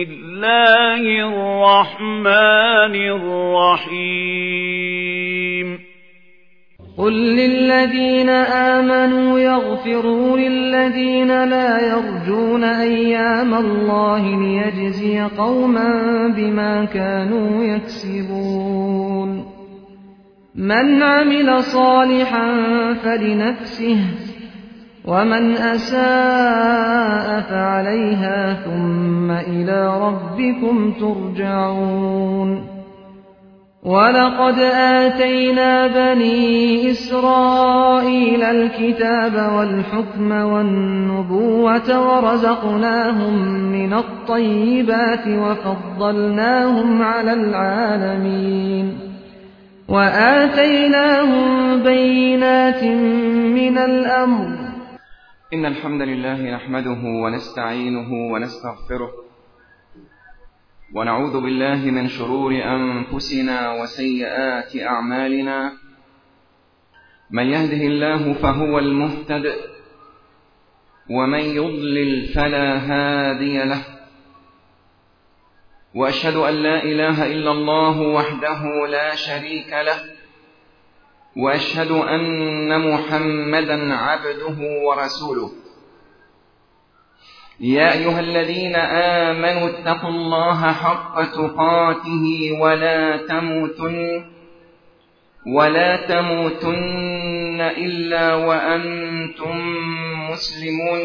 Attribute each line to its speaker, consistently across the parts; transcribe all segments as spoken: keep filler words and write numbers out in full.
Speaker 1: الله الرحمن الرحيم
Speaker 2: قل للذين آمنوا يغفروا للذين لا يرجون أيام الله ليجزي قوما بما كانوا يكسبون من عمل صالحا فلنفسه ومن أساء فعليها ثم إلى ربكم ترجعون ولقد آتينا بني إسرائيل الكتاب والحكم والنبوة ورزقناهم من الطيبات وفضلناهم على العالمين وآتيناهم بينات من الأمر.
Speaker 3: إن الحمد لله نحمده ونستعينه ونستغفره ونعوذ بالله من شرور أنفسنا وسيئات أعمالنا من يهده الله فهو المهتد ومن يضلل فلا هادي له وأشهد أن لا إله إلا الله وحده لا شريك له وأشهد أن محمدا عبده ورسوله يا أيها الذين آمنوا اتقوا الله حق تقاته ولا تموتن ولا تموتن إلا وأنتم مسلمون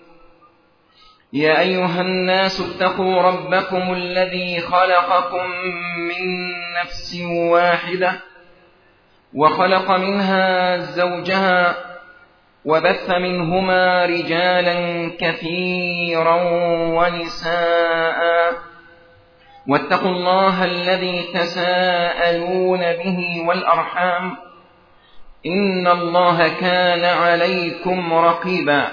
Speaker 3: يا أيها الناس اتقوا ربكم الذي خلقكم من نفس واحدة وخلق منها زوجها وبث منهما رجالا كثيرا ونساء واتقوا الله الذي تساءلون به والأرحام إن الله كان عليكم رقيبا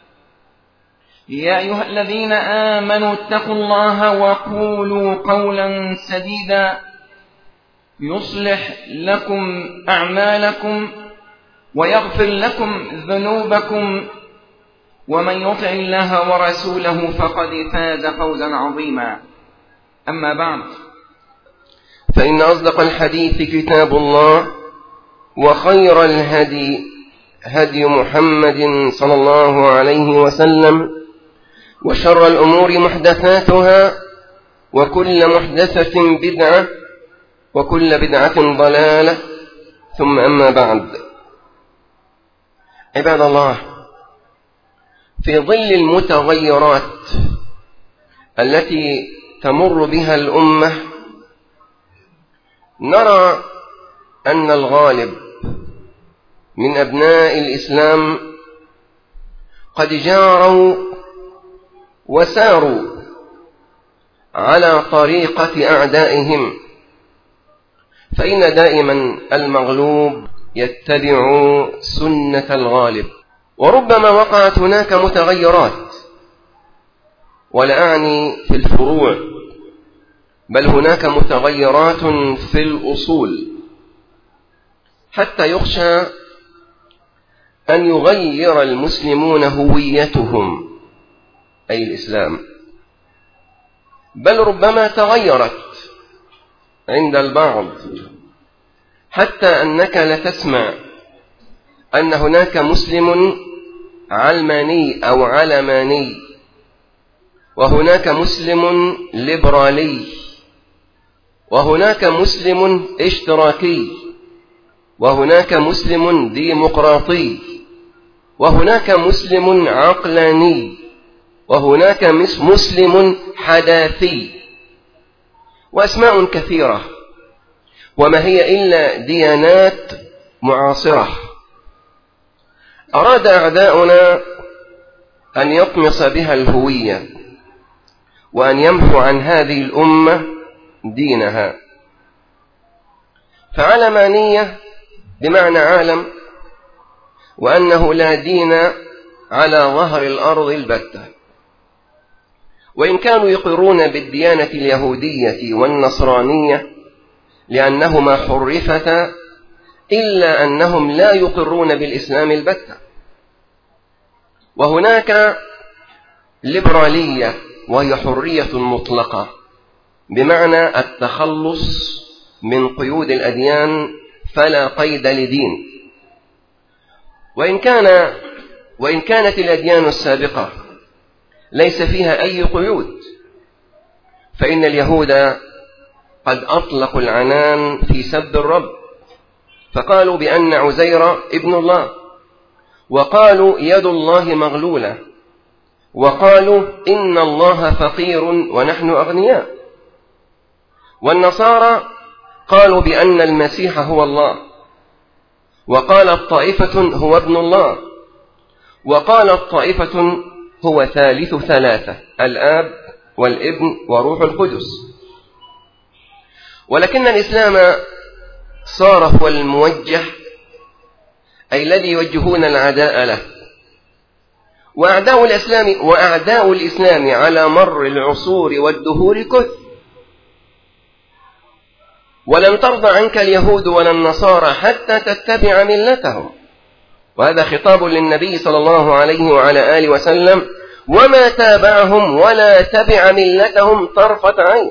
Speaker 3: يا أيها الذين آمنوا اتقوا الله وقولوا قولا سديدا يصلح لكم أعمالكم ويغفر لكم ذنوبكم ومن يطع الله ورسوله فقد فاز فوزا عظيما أما بعد
Speaker 4: فإن أصدق الحديث كتاب الله وخير الهدي هدي محمد صلى الله عليه وسلم وشر الأمور محدثاتها وكل محدثة بدعة وكل بدعة ضلالة ثم أما بعد. عباد الله، في ظل المتغيرات التي تمر بها الأمة نرى أن الغالب من أبناء الإسلام قد جاروا وساروا على طريقة أعدائهم، فإن دائما المغلوب يتبع سنة الغالب، وربما وقعت هناك متغيرات، ولا أعني في الفروع، بل هناك متغيرات في الأصول، حتى يخشى أن يغير المسلمون هويتهم أي الإسلام، بل ربما تغيرت عند البعض، حتى أنك لتسمع أن هناك مسلم علماني أو علماني، وهناك مسلم ليبرالي، وهناك مسلم اشتراكي، وهناك مسلم ديمقراطي، وهناك مسلم عقلاني، وهناك مسلم حداثي، وأسماء كثيرة، وما هي إلا ديانات معاصرة. أراد أعداؤنا أن يطمس بها الهوية وأن يمحو عن هذه الأمة دينها، فعلمانية بمعنى عالم، وأنه لا دين على ظهر الأرض البتة، وإن كانوا يقرون بالديانة اليهودية والنصرانية لأنهما حرفتا، إلا أنهم لا يقرون بالإسلام البتة. وهناك ليبرالية وهي حرية مطلقة، بمعنى التخلص من قيود الأديان فلا قيد لدين. وإن كان وإن كانت الأديان السابقة ليس فيها أي قيود، فإن اليهود قد أطلقوا العنان في سب الرب، فقالوا بأن عزير ابن الله، وقالوا يد الله مغلولة، وقالوا إن الله فقير ونحن أغنياء. والنصارى قالوا بأن المسيح هو الله، وقالت طائفة هو ابن الله، وقالت طائفة هو ثالث ثلاثة، الآب والابن وروح القدس. ولكن الإسلام صار هو الموجه، أي الذي يوجهون العداء له. وأعداء الإسلام وأعداء الإسلام على مر العصور والدهور كثر، ولن ترضى عنك اليهود ولا النصارى حتى تتبع ملتهم. وهذا خطاب للنبي صلى الله عليه وعلى آله وسلم، وما تابعهم ولا تبع ملتهم طرفة عين،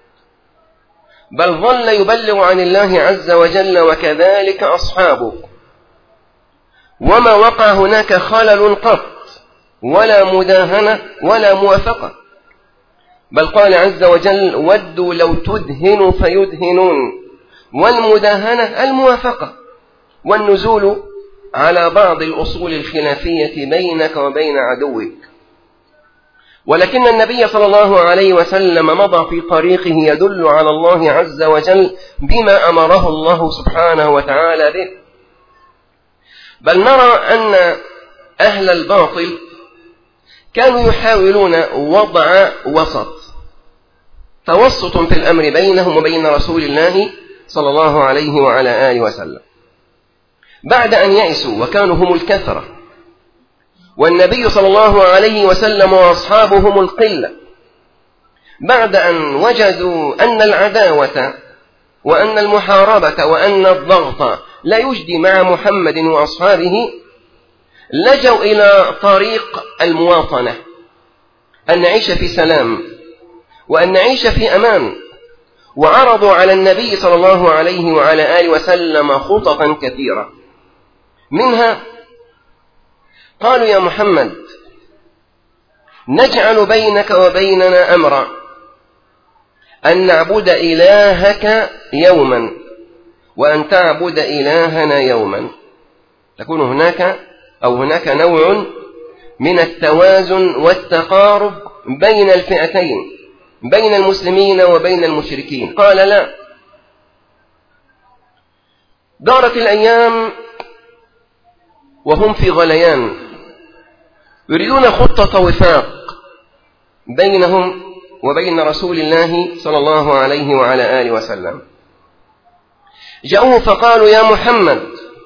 Speaker 4: بل ظل يبلغ عن الله عز وجل وكذلك أصحابه، وما وقع هناك خلل قط ولا مداهنة ولا موافقة، بل قال عز وجل ودوا لو تدهن فيدهنون، والمداهنة الموافقة والنزول على بعض الأصول الخلافية بينك وبين عدوك. ولكن النبي صلى الله عليه وسلم مضى في طريقه يدل على الله عز وجل بما أمره الله سبحانه وتعالى به. بل نرى أن أهل الباطل كانوا يحاولون وضع وسط، توسط في الأمر بينهم وبين رسول الله صلى الله عليه وعلى آله وسلم، بعد أن يئسوا وكانوا هم الكثرة، والنبي صلى الله عليه وسلم وأصحابه هم القلة، بعد أن وجدوا أن العداوة وأن المحاربة وأن الضغط لا يجدي مع محمد وأصحابه، لجوا إلى طريق المواطنة، أن نعيش في سلام وأن نعيش في أمان. وعرضوا على النبي صلى الله عليه وعلى آله وسلم خططا كثيرة، منها قالوا يا محمد نجعل بينك وبيننا أمرا أن نعبد إلهك يوما وأن تعبد إلهنا يوما، تكون هناك أو هناك نوع من التوازن والتقارب بين الفئتين، بين المسلمين وبين المشركين. قال لا. دارت الأيام وهم في غليان، يريدون خطة وفاق بينهم وبين رسول الله صلى الله عليه وعلى آله وسلم. جاءوه فقالوا يا محمد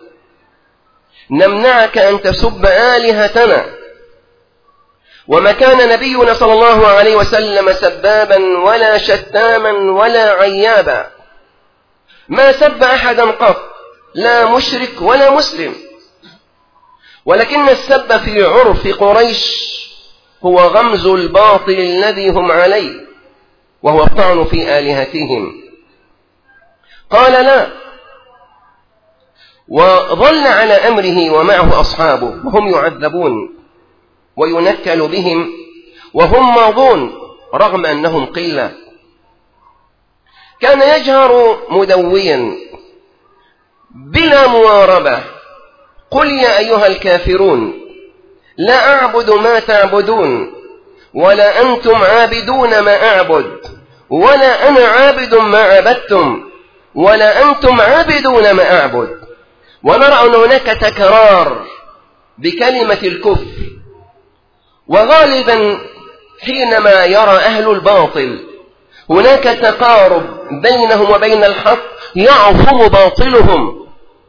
Speaker 4: نمنعك أن تسب آلهتنا، وما كان نبينا صلى الله عليه وسلم سبابا ولا شتاما ولا عيابا، ما سب أحدا قط، لا مشرك ولا مسلم. ولكن السب في عرف قريش هو غمز الباطل الذي هم عليه، وهو الطعن في آلهتهم. قال لا، وظل على أمره ومعه أصحابه وهم يعذبون وينكل بهم وهم ماضون رغم أنهم قلة. كان يجهر مدويا بلا مواربة قل يا أيها الكافرون لا أعبد ما تعبدون ولا أنتم عابدون ما أعبد ولا أنا عابد ما عبدتم ولا أنتم عابدون ما أعبد. ونرى أن هناك تكرار بكلمة الكفر، وغالبا حينما يرى أهل الباطل هناك تقارب بينهم وبين الحق يعظم باطلهم.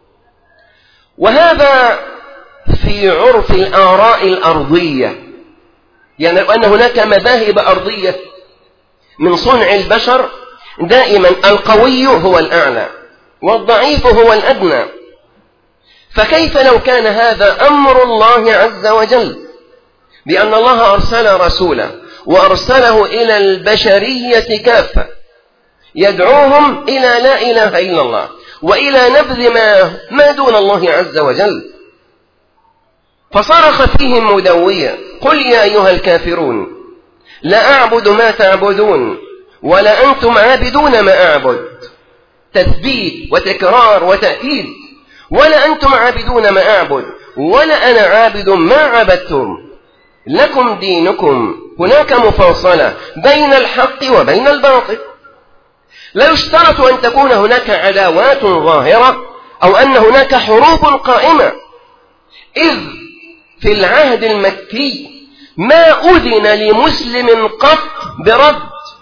Speaker 4: وهذا في عرف الآراء الأرضية، يعني أن هناك مذاهب أرضية من صنع البشر، دائما القوي هو الأعلى والضعيف هو الأدنى. فكيف لو كان هذا أمر الله عز وجل، بأن الله أرسل رسولا وأرسله إلى البشرية كافة يدعوهم إلى لا إله إلا الله وإلى نبذ ما, ما دون الله عز وجل. فصرخ فيهم مدويا: قل يا أيها الكافرون لا أعبد ما تعبدون ولا أنتم عابدون ما أعبد. تثبيت وتكرار وتأكيد: ولا أنتم عابدون ما أعبد ولا أنا عابد ما عبدتم، لكم دينكم. هناك مفاصلة بين الحق وبين الباطل. لا يشترط أن تكون هناك عداوات ظاهرة أو أن هناك حروب قائمة، إذ في العهد المكي ما أذن لمسلم قط برد،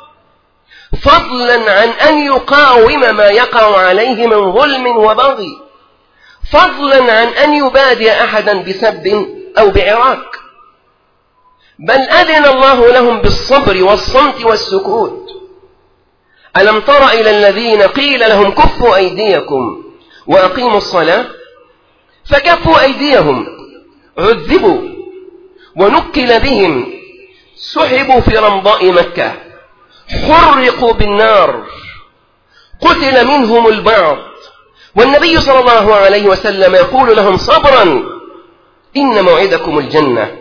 Speaker 4: فضلا عن أن يقاوم ما يقع عليه من ظلم وبغي، فضلا عن أن يبادئ أحدا بسب أو بعراك، بل أذن الله لهم بالصبر والصمت والسكوت. ألم تر إلى الذين قيل لهم كفوا أيديكم وأقيموا الصلاة فكفوا أيديهم، عذبوا ونكل بهم، سحبوا في رمضاء مكة، حرقوا بالنار، قتل منهم البعض، والنبي صلى الله عليه وسلم يقول لهم: صبرا إن موعدكم الجنة.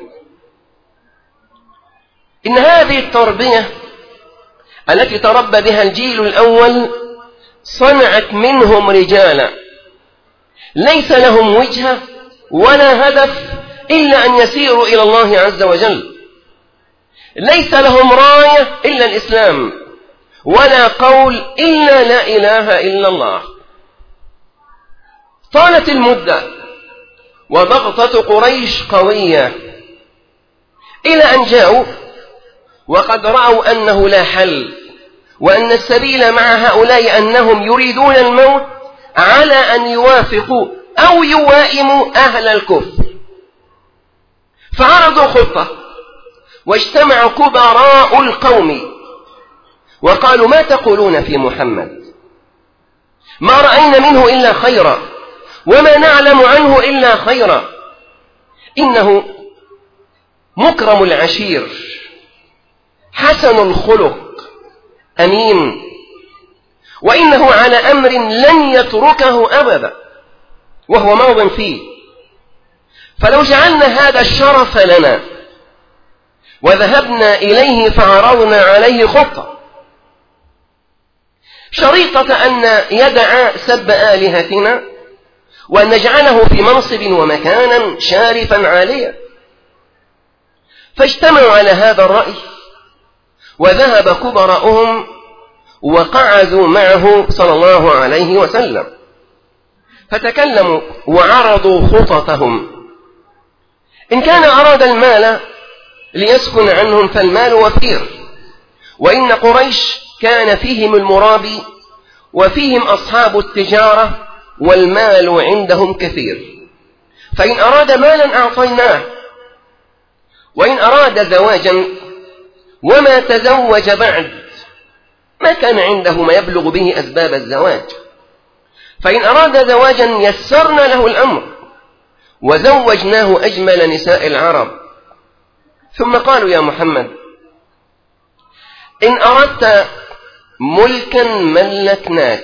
Speaker 4: إن هذه التربية التي تربى بها الجيل الأول صنعت منهم رجالا ليس لهم وجهة ولا هدف إلا أن يسيروا إلى الله عز وجل، ليس لهم راية إلا الإسلام ولا قول إلا لا إله إلا الله. طالت المدة وضغطة قريش قوية إلى أن جاءوا وقد رأوا أنه لا حل، وأن السبيل مع هؤلاء أنهم يريدون الموت على أن يوافقوا أو يوائموا أهل الكفر. فعرضوا خطة واجتمع كبراء القوم وقالوا: ما تقولون في محمد؟ ما رأينا منه إلا خيرا وما نعلم عنه إلا خيرا، إنه مكرم العشير، حسن الخلق، أمين، وإنه على أمر لن يتركه أبدا وهو ماض فيه، فلو جعلنا هذا الشرف لنا وذهبنا إليه فعرضنا عليه خطة شريطة أن يدع سب آلهتنا وأن نجعله في منصب ومكانا شارفا عاليا. فاجتمعوا على هذا الرأي وذهب كبراؤهم وقعدوا معه صلى الله عليه وسلم، فتكلموا وعرضوا خططهم. إن كان أراد المال ليسكن عنهم فالمال وفير، وإن قريش كان فيهم المرابي وفيهم أصحاب التجارة والمال عندهم كثير، فإن أراد مالا أعطيناه، وإن أراد زواجا وما تزوج بعد ما كان عنده ما يبلغ به أسباب الزواج، فإن أراد زواجا يسرنا له الأمر وزوجناه أجمل نساء العرب. ثم قالوا: يا محمد، إن أردت ملكا ملكناك،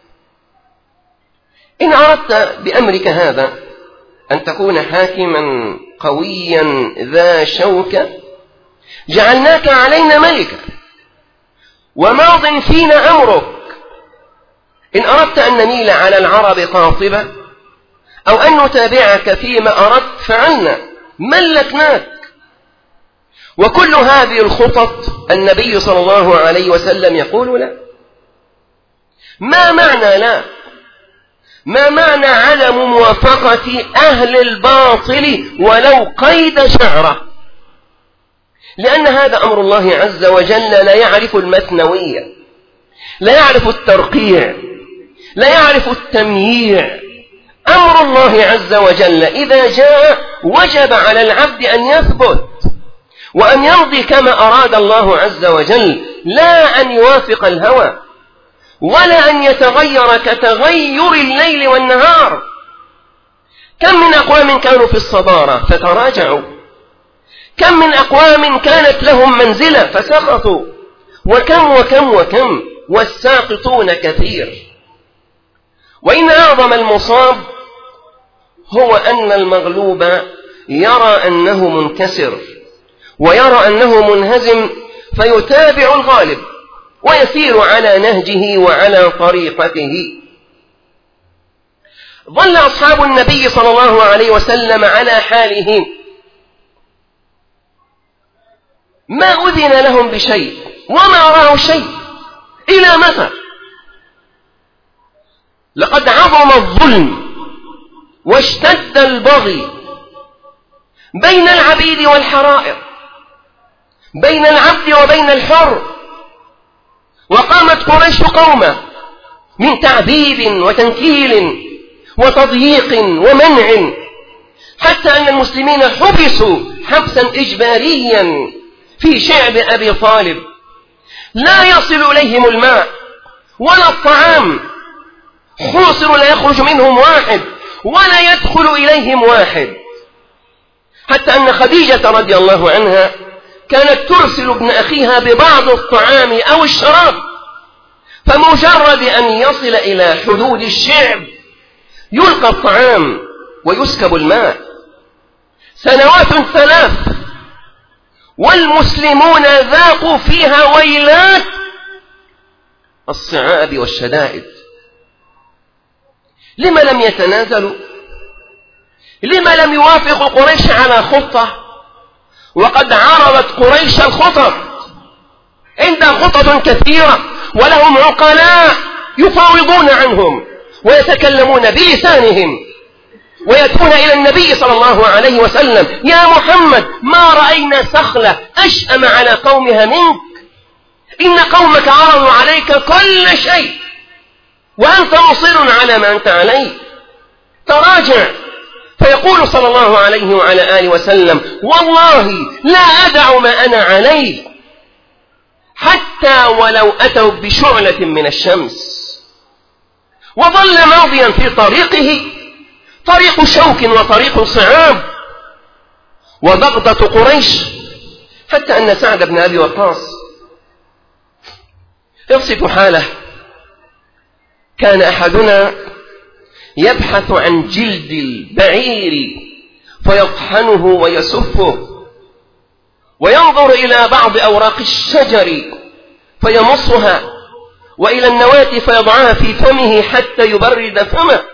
Speaker 4: إن أردت بأمرك هذا أن تكون حاكما قويا ذا شوكة جعلناك علينا ملكا وماض فينا أمرك. إن أردت أن نميل على العرب قاطبة أو أن نتابعك فيما أردت فعلنا، ملكناك. وكل هذه الخطط النبي صلى الله عليه وسلم يقول: لا. ما معنى لا؟ ما معنى عدم موافقة أهل الباطل ولو قيد شعرة؟ لأن هذا أمر الله عز وجل لا يعرف المثنوية، لا يعرف الترقيع، لا يعرف التمييع. أمر الله عز وجل إذا جاء وجب على العبد أن يثبت وأن يمضي كما أراد الله عز وجل، لا أن يوافق الهوى ولا أن يتغير كتغير الليل والنهار. كم من أقوام كانوا في الصدارة فتراجعوا، كم من أقوام كانت لهم منزلة فسقطوا، وكم وكم وكم، والساقطون كثير. وإن أعظم المصاب هو أن المغلوب يرى أنه منكسر ويرى أنه منهزم، فيتابع الغالب ويسير على نهجه وعلى طريقته. ظل أصحاب النبي صلى الله عليه وسلم على حالهم، ما أذن لهم بشيء وما رأوا شيء. إلى متى؟ لقد عظم الظلم واشتد البغي بين العبيد والحرائر، بين العبد وبين الحر. وقامت قريش قومة من تعذيب وتنكيل وتضييق ومنع، حتى أن المسلمين حبسوا حبسا إجباريا في شعب أبي طالب، لا يصل إليهم الماء ولا الطعام، حوصر لا يخرج منهم واحد ولا يدخل إليهم واحد، حتى أن خديجة رضي الله عنها كانت ترسل ابن أخيها ببعض الطعام أو الشراب، فمجرد أن يصل إلى حدود الشعب يلقى الطعام ويسكب الماء. سنوات ثلاث والمسلمون ذاقوا فيها ويلات الصعاب والشدائد. لما لم يتنازلوا؟ لما لم يوافقوا قريش على خطة؟ وقد عرضت قريش الخطط، عندها خطط كثيرة ولهم عقلاء يفاوضون عنهم ويتكلمون بلسانهم، ويأتون إلى النبي صلى الله عليه وسلم: يا محمد، ما رأينا سخلة أشأم على قومها منك، إن قومك عرضوا عليك كل شيء وأنت مصر على ما أنت عليه، تراجع. فيقول صلى الله عليه وعلى آله وسلم: والله لا أدع ما أنا عليه حتى ولو أتوا بشعلة من الشمس. وظل ماضيا في طريقه طريق شوك وطريق صعاب وضغطة قريش، حتى أن سعد بن أبي وقاص يصف حاله: كان أحدنا يبحث عن جلد البعير فيطحنه ويسفه، وينظر إلى بعض أوراق الشجر فيمصها، وإلى النواة فيضعها في فمه حتى يبرد فمه.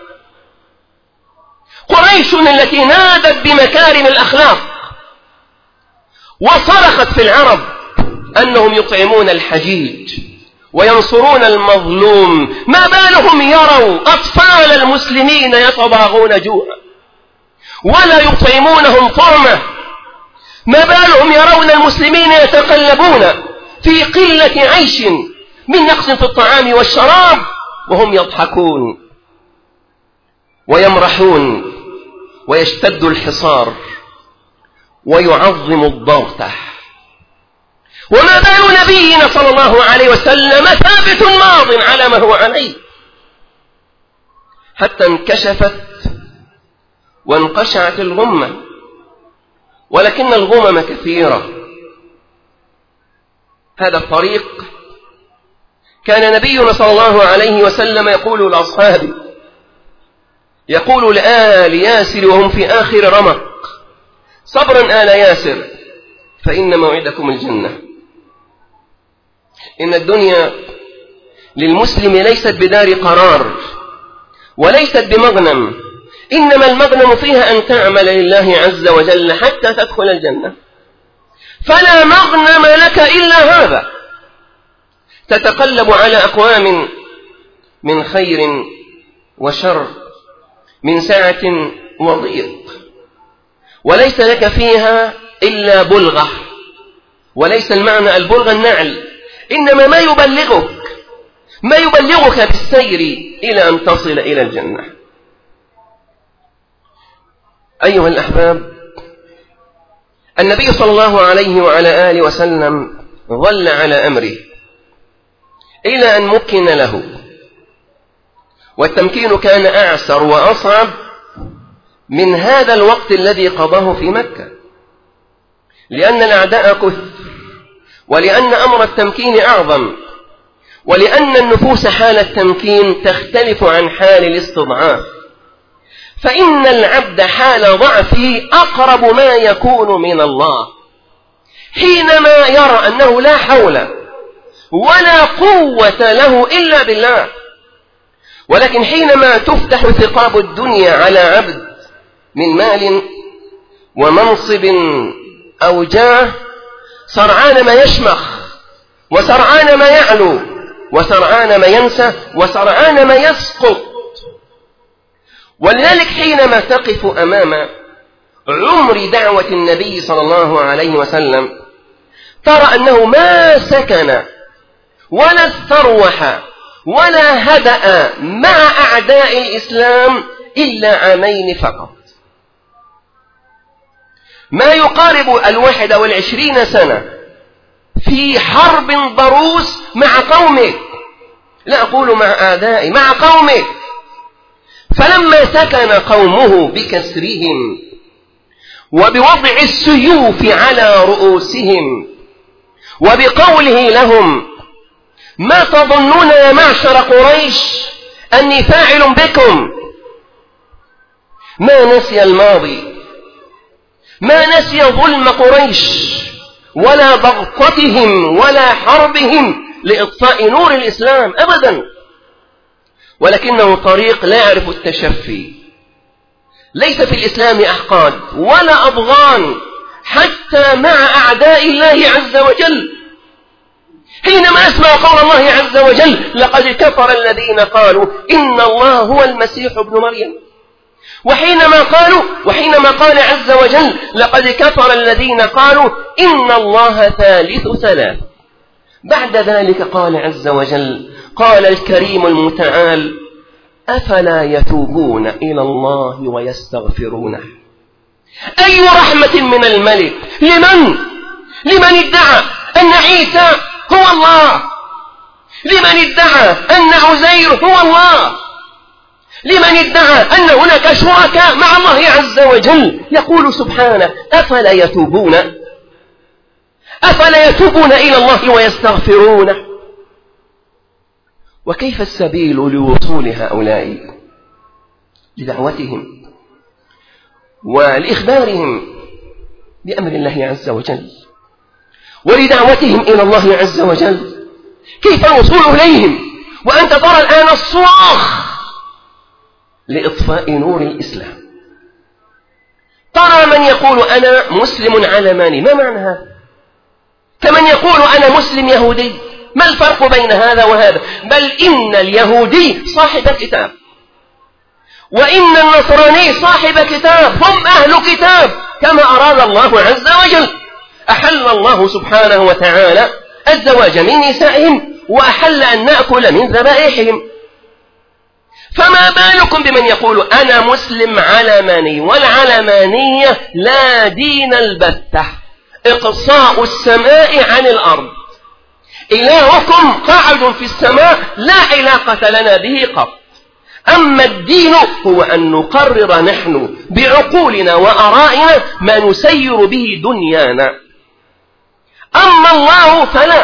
Speaker 4: قريش التي نادت بمكارم الأخلاق وصرخت في العرب أنهم يطعمون الحجيج وينصرون المظلوم، ما بالهم يروا أطفال المسلمين يتضاغون جوعا ولا يطعمونهم طعمة؟ ما بالهم يرون المسلمين يتقلبون في قلة عيش من نقص في الطعام والشراب وهم يضحكون ويمرحون ويشتد الحصار ويعظم الضغطة؟ وما بال نبينا صلى الله عليه وسلم ثابت ماض على ما هو عليه، حتى انكشفت وانقشعت الغمة، ولكن الغمم كثيرة. هذا الطريق كان نبينا صلى الله عليه وسلم يقول لأصحابه، يقول لآل ياسر وهم في آخر رمق: صبرا آل ياسر فإن موعدكم الجنة. إن الدنيا للمسلم ليست بدار قرار وليست بمغنم، إنما المغنم فيها أن تعمل لله عز وجل حتى تدخل الجنة، فلا مغنم لك إلا هذا. تتقلب على أقوام من خير وشر، من سعة وضيق، وليس لك فيها إلا بلغة، وليس المعنى البلغة النعل، إنما ما يبلغك ما يبلغك بالسير إلى أن تصل إلى الجنة. أيها الأحباب، النبي صلى الله عليه وعلى آله وسلم ظل على أمره إلى أن مكن له، والتمكين كان أعسر وأصعب من هذا الوقت الذي قضاه في مكة، لأن الأعداء كثر، ولأن أمر التمكين أعظم، ولأن النفوس حال التمكين تختلف عن حال الاستضعاف، فإن العبد حال ضعفه أقرب ما يكون من الله حينما يرى أنه لا حول ولا قوة له إلا بالله. ولكن حينما تفتح ثقاب الدنيا على عبد من مال ومنصب أو جاه، سرعان ما يشمخ، وسرعان ما يعلو، وسرعان ما ينسى، وسرعان ما يسقط. ولذلك حينما تقف أمام عمر دعوة النبي صلى الله عليه وسلم ترى أنه ما سكن ولا استروح ولا هدأ مع أعداء الإسلام إلا عامين فقط، ما يقارب الواحد والعشرين سنة في حرب ضروس مع قومه، لا أقول مع أعدائه، مع قومه. فلما سكن قومه بكسرهم وبوضع السيوف على رؤوسهم وبقوله لهم: ما تظنون يا معشر قريش أني فاعل بكم، ما نسي الماضي، ما نسي ظلم قريش ولا ضغطتهم ولا حربهم لإطفاء نور الإسلام أبدا، ولكنه طريق لا يعرف التشفي. ليس في الإسلام أحقاد ولا أضغان حتى مع أعداء الله عز وجل. حينما أسمع قول الله عز وجل: لقد كفر الذين قالوا إن الله هو المسيح ابن مريم، وحينما قالوا وحينما قال عز وجل: لقد كفر الذين قالوا إن الله ثالث ثلاث، بعد ذلك قال عز وجل: قال الكريم المتعال: أفلا يتوبون إلى الله ويستغفرونه. أي رحمة من الملك لمن لمن ادعى أن عيسى هو الله، لمن ادعى أن عزير هو الله، لمن ادعى أن هناك شركاء مع الله عز وجل. يقول سبحانه: أفلا يتوبون أفلا يتوبون إلى الله ويستغفرونه. وكيف السبيل لوصول هؤلاء لدعوتهم ولإخبارهم بأمر الله عز وجل ولدعوتهم إلى الله عز وجل؟ كيف الوصول إليهم وأنت ترى الآن الصراخ لإطفاء نور الإسلام؟ ترى من يقول أنا مسلم علماني، ما معنى هذا؟ كمن يقول أنا مسلم يهودي، ما الفرق بين هذا وهذا؟ بل إن اليهودي صاحب كتاب، وإن النصراني صاحب كتاب، هم أهل كتاب كما أراد الله عز وجل. أحل الله سبحانه وتعالى الزواج من نسائهم، وأحل أن نأكل من ذبائحهم، فما بالكم بمن يقول أنا مسلم علماني؟ والعلمانية لا دين البتة، إقصاء السماء عن الأرض. إلهكم قاعد في السماء لا علاقة لنا به قط. أما الدين هو أن نقرر نحن بعقولنا وأرائنا ما نسير به دنيانا، أما الله فلا.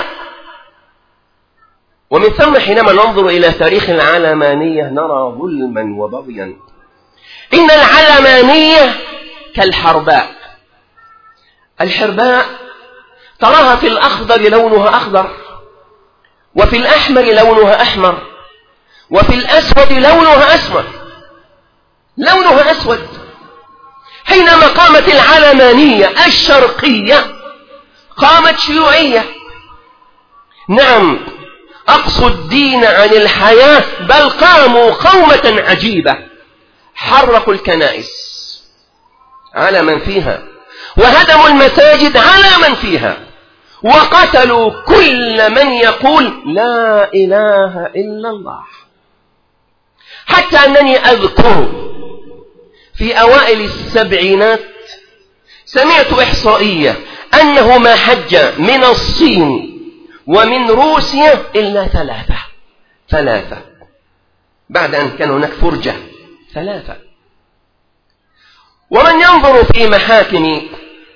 Speaker 4: ومن ثم حينما ننظر إلى تاريخ العلمانية نرى ظلما وبغيا. إن العلمانية كالحرباء، الحرباء تراها في الأخضر لونها أخضر، وفي الأحمر لونها أحمر، وفي الأسود لونها أسود لونها أسود. حينما قامت العلمانية الشرقية قامت شيوعية، نعم أقصوا الدين عن الحياة، بل قاموا قومة عجيبة، حرقوا الكنائس على من فيها، وهدموا المساجد على من فيها، وقتلوا كل من يقول لا إله إلا الله. حتى أنني أذكر في أوائل السبعينات سمعت إحصائية أنه ما حج من الصين ومن روسيا إلا ثلاثة ثلاثة بعد أن كان هناك فرجة، ثلاثة. ومن ينظر في محاكم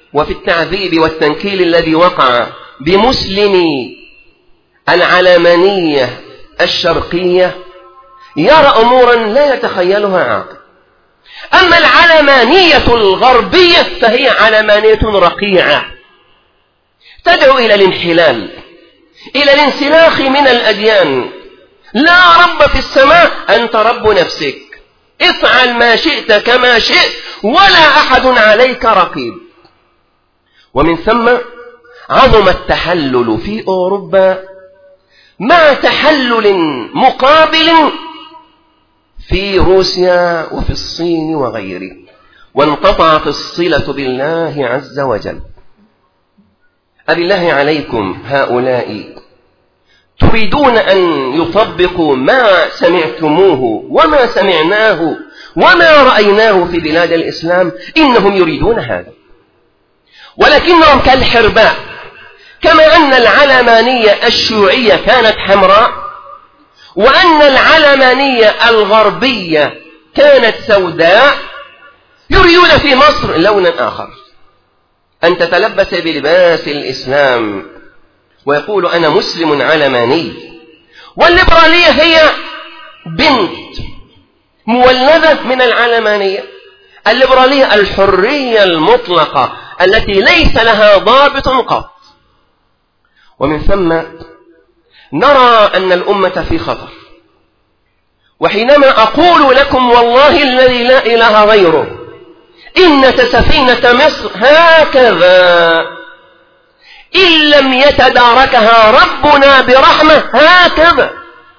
Speaker 4: وفي التعذيب والتنكيل الذي وقع بمسلمي العلمانية الشرقية يرى أمورا لا يتخيلها عاقل. أما العلمانية الغربية فهي علمانية رقيعة تدعو إلى الانحلال، إلى الانسلاخ من الأديان. لا رب في السماء، أنت رب نفسك، افعل ما شئت كما شئت ولا أحد عليك رقيب. ومن ثم عظم التحلل في أوروبا مع تحلل مقابل في روسيا وفي الصين وغيره، وانقطعت الصلة بالله عز وجل. أبالله عليكم هؤلاء تريدون أن يطبقوا ما سمعتموه وما سمعناه وما رأيناه في بلاد الإسلام؟ إنهم يريدون هذا، ولكنهم كالحرباء. كما أن العلمانية الشيوعية كانت حمراء، وأن العلمانية الغربية كانت سوداء، يريدون في مصر لونا آخر، أن تتلبس بلباس الإسلام ويقول أنا مسلم علماني. والليبرالية هي بنت مولدة من العلمانية. الليبرالية الحرية المطلقة التي ليس لها ضابط قط. ومن ثم نرى أن الأمة في خطر. وحينما أقول لكم والله الذي لا إله غيره إن سفينة مصر هكذا إن لم يتداركها ربنا برحمة هكذا.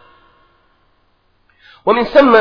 Speaker 4: ومن ثم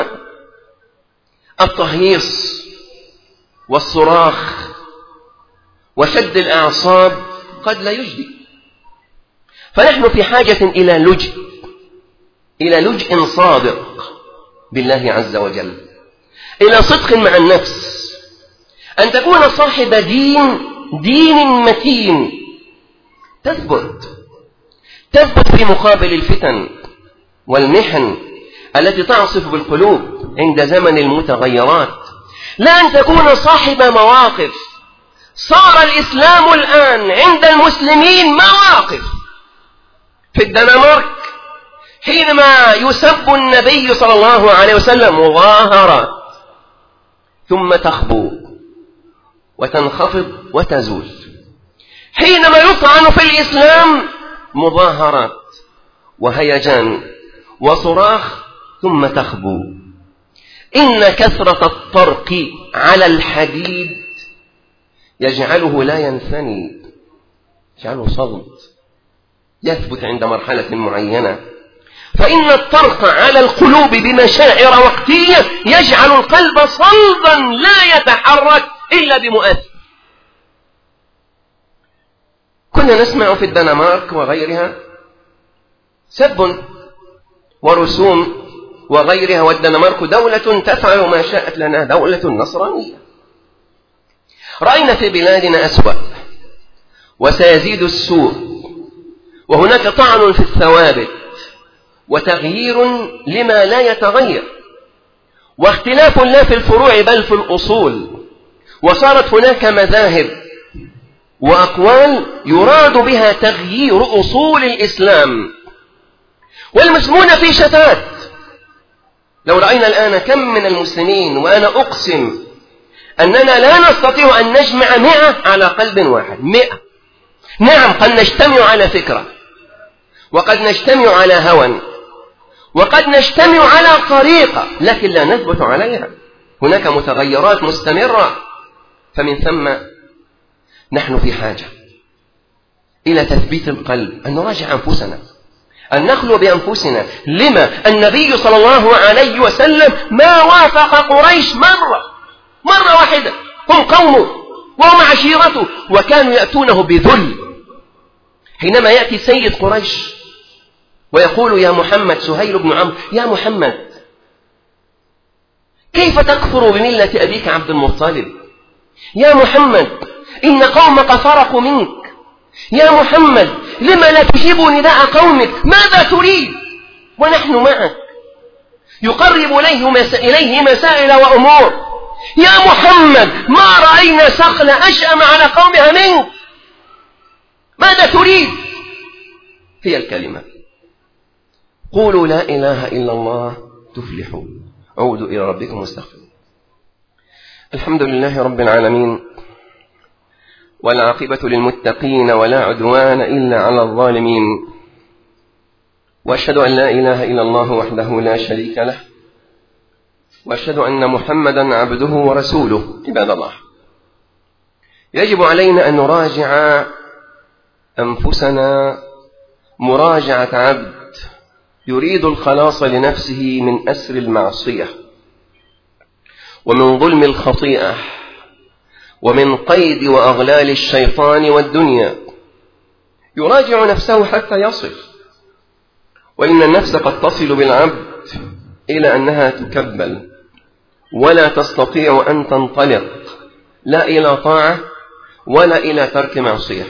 Speaker 4: التهييص والصراخ وشد الأعصاب قد لا يجدي. فنحن في حاجة إلى لجء إلى لجء صادق بالله عز وجل، إلى صدق مع النفس، أن تكون صاحب دين دين متين تثبت تثبت في مقابل الفتن والمحن التي تعصف بالقلوب عند زمن المتغيرات. لا أن تكون صاحب مواقف. صار الإسلام الآن عند المسلمين مواقف. في الدنمارك حينما يسب النبي صلى الله عليه وسلم مظاهرات ثم تخبو وتنخفض وتزول. حينما يطعن في الإسلام مظاهرات وهيجان وصراخ ثم تخبو. إن كثرة الطرق على الحديد يجعله لا ينثني، يجعله صلد يثبت عند مرحلة معينة. فإن الطرق على القلوب بمشاعر وقتية يجعل القلب صلدا لا يتحرك إلا بمؤثر. كنا نسمع في الدنمارك وغيرها سب ورسوم وغيرها، والدنمارك دولة تفعل ما شاءت لنا، دولة نصرانية. رأينا في بلادنا أسوأ وسيزيد السوء، وهناك طعن في الثوابت وتغيير لما لا يتغير، واختلاف لا في الفروع بل في الأصول. وصارت هناك مذاهب وأقوال يراد بها تغيير أصول الإسلام، والمسلمون في شتات. لو رأينا الآن كم من المسلمين، وأنا أقسم أننا لا نستطيع أن نجمع مئة على قلب واحد. مئة نعم، قد نجتمع على فكرة، وقد نجتمع على هوى، وقد نجتمع على طريقة، لكن لا نثبت عليها. هناك متغيرات مستمرة. فمن ثم نحن في حاجة إلى تثبيت القلب، أن نراجع أنفسنا، أن نخلو بأنفسنا. لما النبي صلى الله عليه وسلم ما وافق قريش مرة مرة واحدة، هم قومه وهم عشيرته، وكانوا يأتونه بذل. حينما يأتي سيد قريش ويقول يا محمد، سهيل بن عمرو، يا محمد كيف تكفر بملة أبيك عبد المطلب؟ يا محمد إن قومك فرقوا منك. يا محمد لما لا تجيب نداء قومك؟ ماذا تريد ونحن معك؟ يقرب إليه مسائل وأمور يا محمد ما رأينا صقلة أشأم على قومها منك، ماذا تريد؟ هي الكلمة: قولوا لا إله إلا الله تفلحوا، عودوا إلى ربكم واستغفروا. الحمد لله رب العالمين، والعاقبة للمتقين، ولا عدوان إلا على الظالمين، وأشهد أن لا إله إلا الله وحده لا شريك له، وأشهد أن محمدا عبده ورسوله. عباد الله، يجب علينا أن نراجع أنفسنا مراجعة عبد يريد الخلاص لنفسه من أسر المعصية، ومن ظلم الخطيئة، ومن قيد وأغلال الشيطان والدنيا. يراجع نفسه حتى يصل، وإن النفس قد تصل بالعبد إلى أنها تكبل ولا تستطيع أن تنطلق لا إلى طاعة ولا إلى ترك معصية.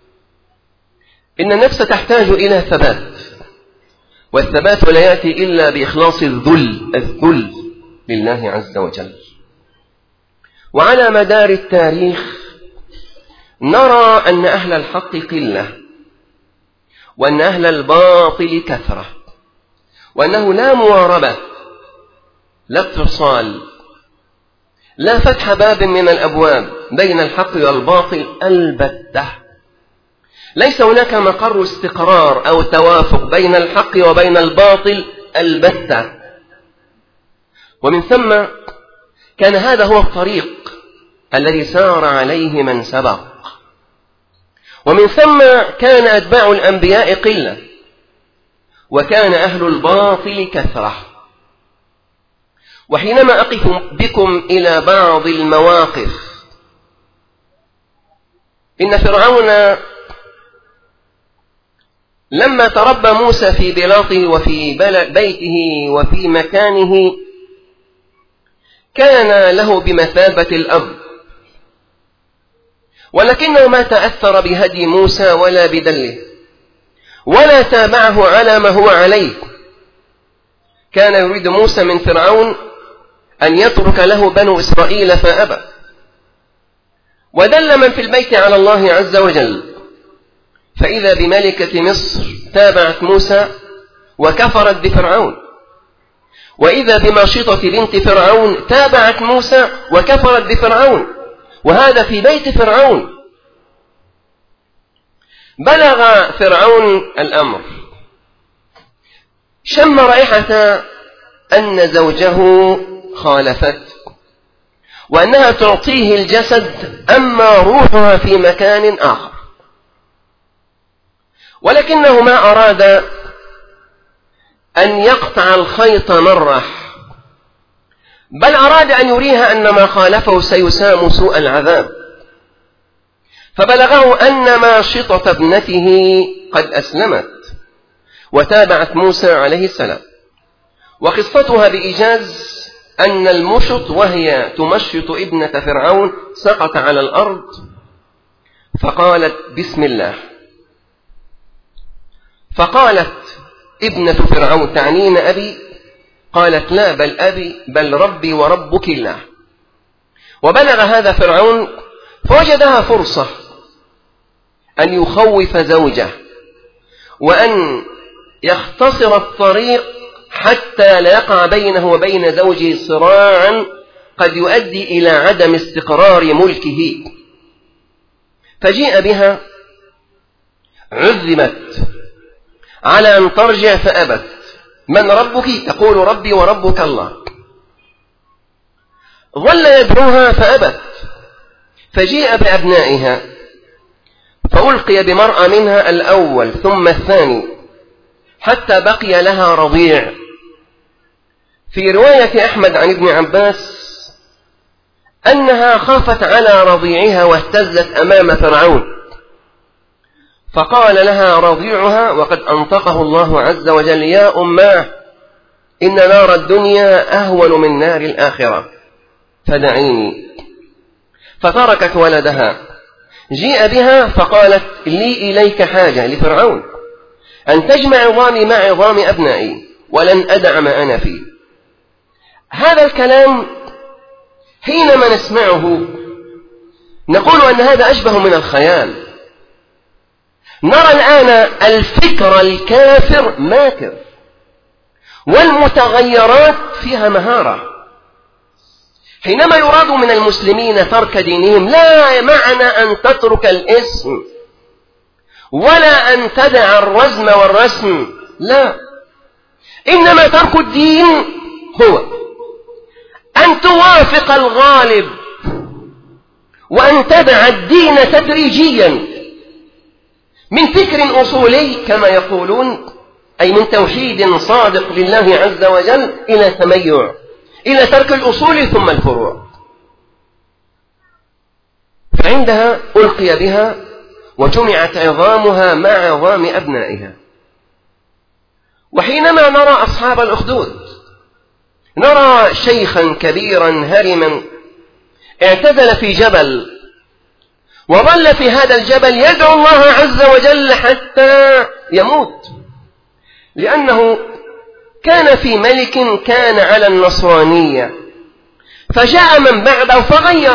Speaker 4: إن النفس تحتاج إلى ثبات، والثبات لا يأتي إلا بإخلاص الذل الذل لله عز وجل. وعلى مدار التاريخ نرى أن أهل الحق قلة، وأن أهل الباطل كثرة، وأنه لا مواربة، لا اتصال، لا فتح باب من الأبواب بين الحق والباطل البتة. ليس هناك مقر استقرار أو توافق بين الحق وبين الباطل البتة. ومن ثم كان هذا هو الطريق الذي سار عليه من سبق، ومن ثم كان أتباع الأنبياء قلة، وكان أهل الباطل كثرة. وحينما أقف بكم إلى بعض المواقف، إن فرعون لما تربى موسى في بلاطه وفي بيته وفي مكانه كان له بمثابة الأب، ولكنه ما تأثر بهدي موسى ولا بدله، ولا تابعه على ما هو عليه. كان يريد موسى من فرعون أن يترك له بنو إسرائيل فأبى، ودل من في البيت على الله عز وجل. فإذا بملكة مصر تابعت موسى وكفرت بفرعون، وإذا بماشطة بنت فرعون تابعت موسى وكفرت بفرعون، وهذا في بيت فرعون. بلغ فرعون الأمر، شم رائحة أن زوجه خالفت، وأنها تعطيه الجسد أما روحها في مكان آخر، ولكنه ما أراد أن يقطع الخيط مرة، بل أراد أن يريها أن ما خالفه سيسام سوء العذاب. فبلغه أن ماشطة ابنته قد أسلمت وتابعت موسى عليه السلام. وقصتها بإيجاز أن المشط وهي تمشط ابنة فرعون سقط على الأرض، فقالت بسم الله. فقالت ابنة فرعون تعنين أبي؟ قالت لا، بل أبي بل ربي وربك الله. وبلغ هذا فرعون فوجدها فرصة أن يخوف زوجه، وأن يختصر الطريق حتى لا يقع بينه وبين زوجه صراعا قد يؤدي إلى عدم استقرار ملكه. فجيء بها، عذبت على أن ترجع فأبت. من ربك؟ تقول ربي وربك الله. ظل يدعوها فأبت، فجيء بأبنائها فألقي بمرأة منها الأول ثم الثاني حتى بقي لها رضيع. في رواية أحمد عن ابن عباس أنها خافت على رضيعها واهتزت أمام فرعون، فقال لها رضيعها وقد أنطقه الله عز وجل: يا أماه إن نار الدنيا أهون من نار الآخرة فدعيني. فتركت ولدها. جيء بها فقالت: لي إليك حاجة لفرعون، أن تجمع عظامي مع عظام أبنائي ولن أدع ما أنا فيه. هذا الكلام حينما نسمعه نقول أن هذا أشبه من الخيال. نرى الآن الفكر الكافر ماكر، والمتغيرات فيها مهارة. حينما يراد من المسلمين ترك دينهم لا معنى أن تترك الاسم ولا أن تدع الرزم والرسم، لا، إنما ترك الدين هو أن توافق الغالب وأن تدع الدين تدريجيا من فكر أصولي كما يقولون، أي من توحيد صادق لله عز وجل إلى تميع، إلى ترك الأصول ثم الفروع. فعندها ألقي بها وجمعت عظامها مع عظام أبنائها. وحينما نرى أصحاب الأخدود، نرى شيخا كبيرا هرما اعتزل في جبل وظل في هذا الجبل يدعو الله عز وجل حتى يموت، لأنه كان في ملك كان على النصرانية، فجاء من بعده فغير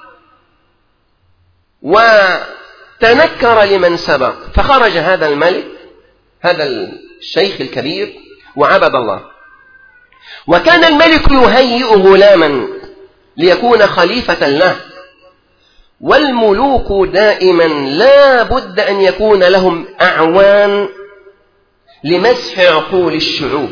Speaker 4: وتنكر لمن سبق، فخرج هذا الملك هذا الشيخ الكبير وعبد الله. وكان الملك يهيئ غلاما ليكون خليفة له، والملوك دائما لا بد أن يكون لهم أعوان لمسح عقول الشعوب،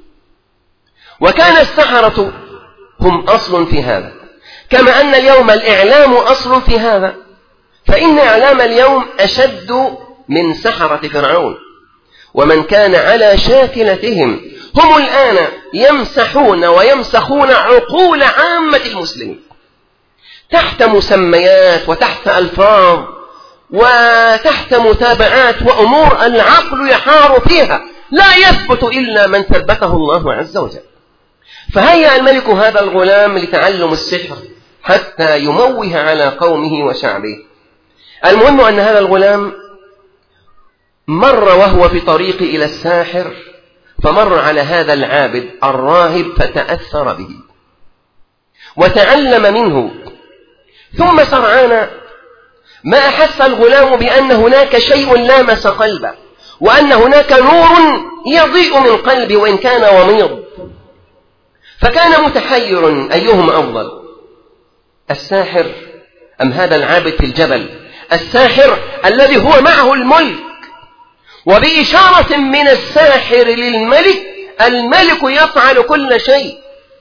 Speaker 4: وكان السحرة هم أصل في هذا، كما أن اليوم الإعلام أصل في هذا، فإن إعلام اليوم أشد من سحرة فرعون، ومن كان على شاكلتهم هم الآن يمسحون ويمسخون عقول عامة المسلمين تحت مسميات وتحت ألفاظ وتحت متابعات وأمور العقل يحار فيها، لا يثبت إلا من ثبته الله عز وجل. فهيأ الملك هذا الغلام لتعلم السحر حتى يموه على قومه وشعبه. المهم أن هذا الغلام مر وهو في طريق إلى الساحر، فمر على هذا العابد الراهب فتأثر به وتعلم منه، ثم سرعان ما أحس الغلام بأن هناك شيء لامس قلبه، وأن هناك نور يضيء من قلبه وإن كان وميض، فكان متحير أيهم أفضل، الساحر أم هذا العابد في الجبل؟ الساحر الذي هو معه الملك، وبإشارة من الساحر للملك الملك يفعل كل شيء.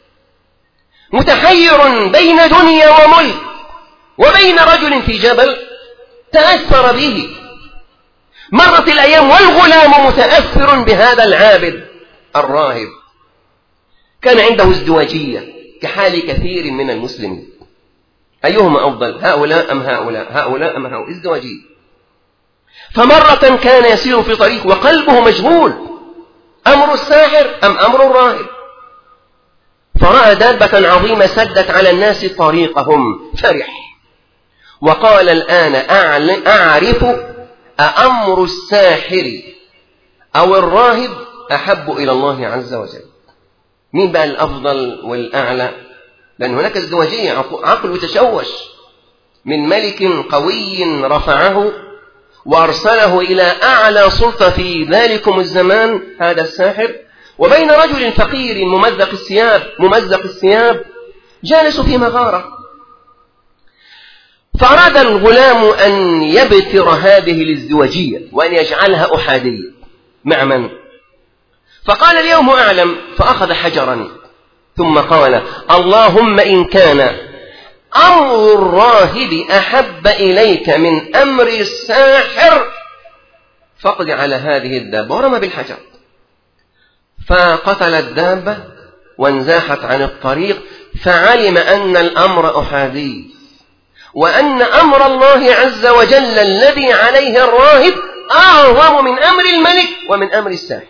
Speaker 4: متحير بين دنيا وملك وبين رجل في جبل تأثر به. مرت الأيام والغلام متأثر بهذا العابد الراهب، كان عنده ازدواجية كحال كثير من المسلمين، أيهما أفضل، هؤلاء أم هؤلاء، هؤلاء أم هؤلاء، ازدواجية. فمرة كان يسير في طريق وقلبه مشغول، أمر الساحر أم أمر الراهب، فرأى دابة عظيمة سدت على الناس طريقهم، فرح وقال الآن أعرف أأمر الساحر أو الراهب أحب إلى الله عز وجل، مين بقى الأفضل والأعلى؟ لأن هناك ازدواجية، عقل يتشوش من ملك قوي رفعه وأرسله إلى أعلى سلطة في ذلكم الزمان هذا الساحر، وبين رجل فقير ممزق الثياب ممزق الثياب جالس في مغارة. فأراد الغلام أن يبتر هذه الازدواجية وأن يجعلها أحادية مع من؟ فقال اليوم أعلم، فأخذ حجرا ثم قال اللهم إن كان أمر الراهب أحب إليك من أمر الساحر فاقض على هذه الدابة، ورمى بالحجر فقتل الدابة وانزاحت عن الطريق، فعلم أن الأمر أحادي، وأن أمر الله عز وجل الذي عليه الراهب أعظم من أمر الملك ومن أمر الساحر.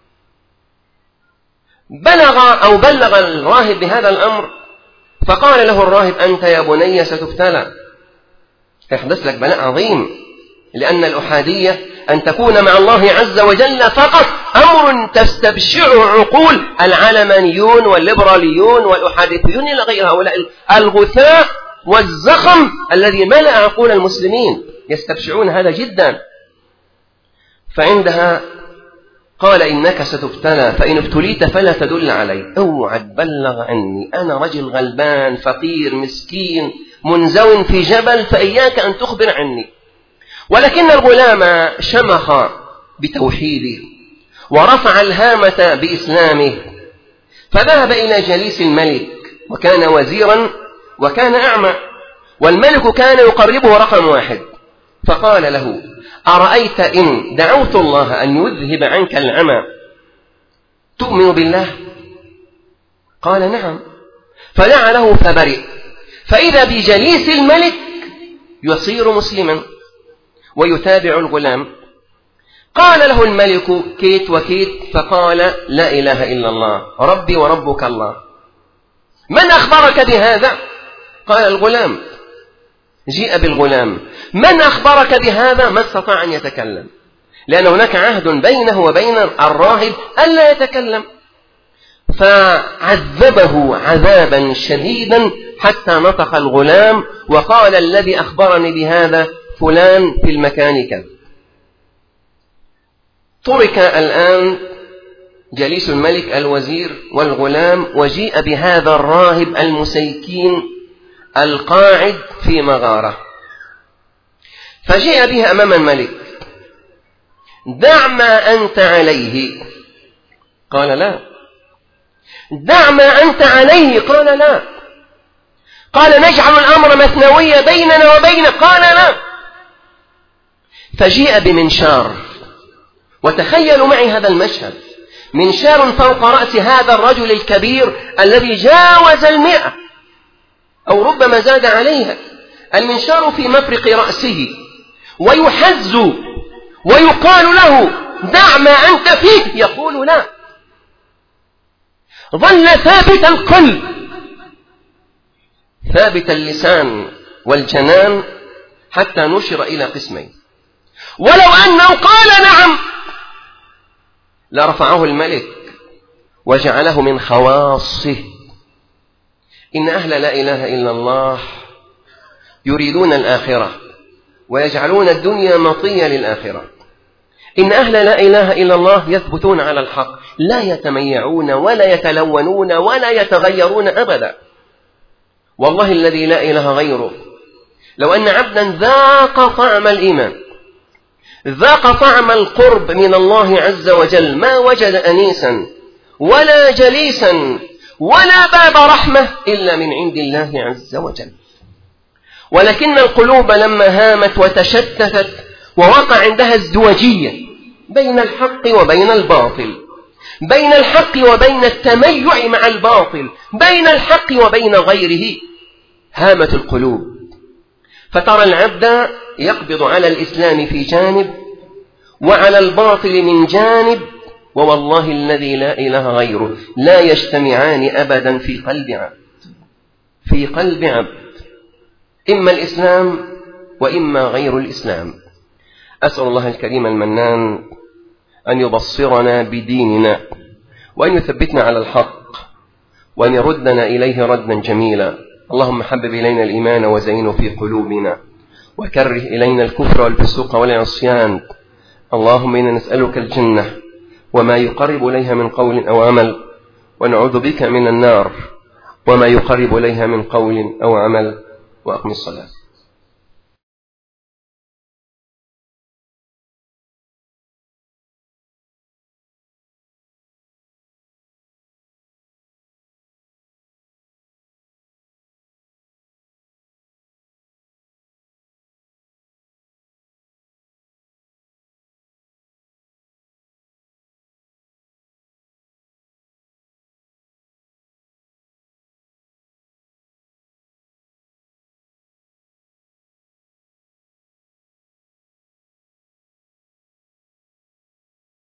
Speaker 4: بلغ أو بلغ الراهب بهذا الأمر، فقال له الراهب أنت يا بني ستبتلى، يحدث لك بلاء عظيم، لأن الأحادية أن تكون مع الله عز وجل فقط أمر تستبشعه عقول العلمانيون والليبراليون والأحاديثيون إلى غير هؤلاء الغثاء والزخم الذي ملأ عقول المسلمين، يستبشعون هذا جدا. فعندها قال إنك ستبتلى، فإن ابتليت فلا تدل علي، اوعى تبلغ عني، أنا رجل غلبان فقير مسكين منزو في جبل، فإياك أن تخبر عني. ولكن الغلام شمخ بتوحيده ورفع الهامة بإسلامه، فذهب إلى جليس الملك، وكان وزيرا وكان أعمى، والملك كان يقربه رقم واحد، فقال له أرأيت إن دعوت الله أن يذهب عنك العمى تؤمن بالله؟ قال نعم. فدعا له فبرئ، فإذا بجليس الملك يصير مسلما ويتابع الغلام. قال له الملك كيت وكيت، فقال لا إله إلا الله ربي وربك الله. من أخبرك بهذا؟ قال الغلام. جيء بالغلام. من أخبرك بهذا؟ ما استطاع أن يتكلم، لأن هناك عهد بينه وبين الراهب ألا يتكلم، فعذبه عذابا شديدا حتى نطق الغلام وقال الذي أخبرني بهذا فلان في المكان كذا. ترك الآن جليس الملك الوزير والغلام، وجيء بهذا الراهب المسيكين القاعد في مغارة، فجيء به أمام الملك. دع ما أنت عليه. قال لا. دع ما أنت عليه. قال لا. قال نجعل الأمر مثنوية بيننا وبينك. قال لا. فجيء بمنشار، وتخيلوا معي هذا المشهد، منشار فوق رأس هذا الرجل الكبير الذي جاوز المئة أو ربما زاد عليها. المنشار في مفرق رأسه، ويحز ويقال له دع ما أنت فيه، يقول لا. ظل ثابت القلب، ثابت اللسان والجنان، حتى نشر إلى قسمين. ولو أنه قال نعم لرفعه الملك وجعله من خواصه. إن أهل لا إله إلا الله يريدون الآخرة ويجعلون الدنيا مطية للآخرة. إن أهل لا إله إلا الله يثبتون على الحق، لا يتميعون ولا يتلونون ولا يتغيرون أبدا. والله الذي لا إله غيره، لو أن عبدا ذاق طعم الإيمان، ذاق طعم القرب من الله عز وجل، ما وجد أنيسا ولا جليسا ولا باب رحمة إلا من عند الله عز وجل. ولكن القلوب لما هامت وتشتتت ووقع عندها ازدواجية بين الحق وبين الباطل، بين الحق وبين التميع مع الباطل، بين الحق وبين غيره، هامت القلوب. فترى العبد يقبض على الإسلام في جانب وعلى الباطل من جانب، ووالله الذي لا إله غيره لا يجتمعان أبدا في قلب عبد، في قلب عبد، إما الإسلام وإما غير الإسلام. أسأل الله الكريم المنان أن يبصرنا بديننا، وأن يثبتنا على الحق، وأن يردنا إليه ردا جميلا. اللهم حبب إلينا الإيمان وزينه في قلوبنا، وكره إلينا الكفر والفسوق والعصيان. اللهم إنا نسألك الجنة وما يقرب إليها من قول أو عمل، ونعوذ بك من النار وما يقرب إليها من قول أو عمل. وأقم الصلاة.